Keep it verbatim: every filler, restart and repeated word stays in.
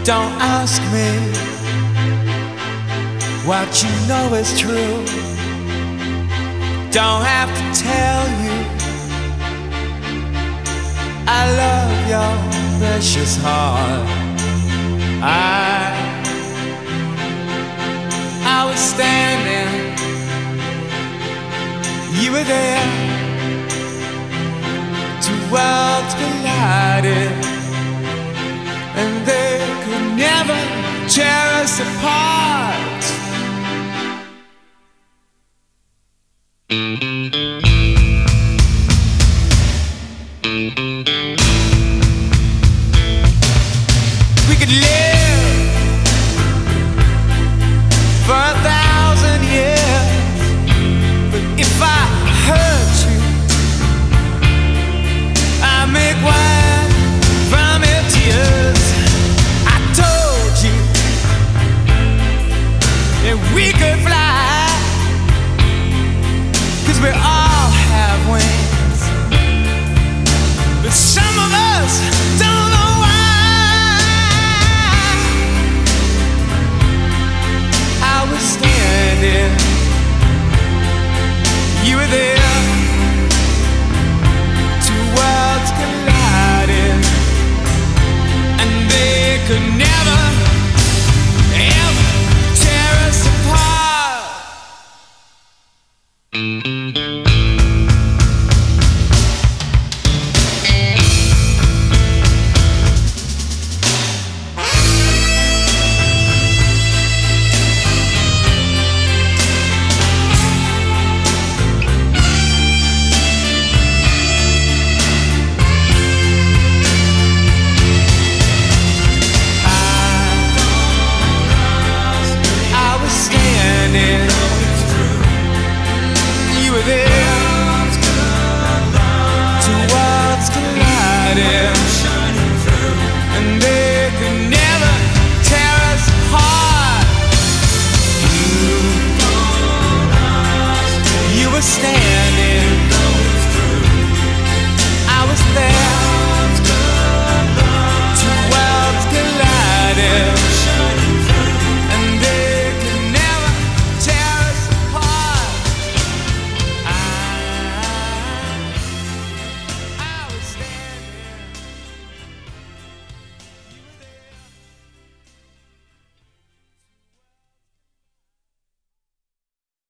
Don't ask me what you know is true. Don't have to tell you I love your precious heart. I, I was standing, you were there. Two worlds collided, and they could never tear us apart.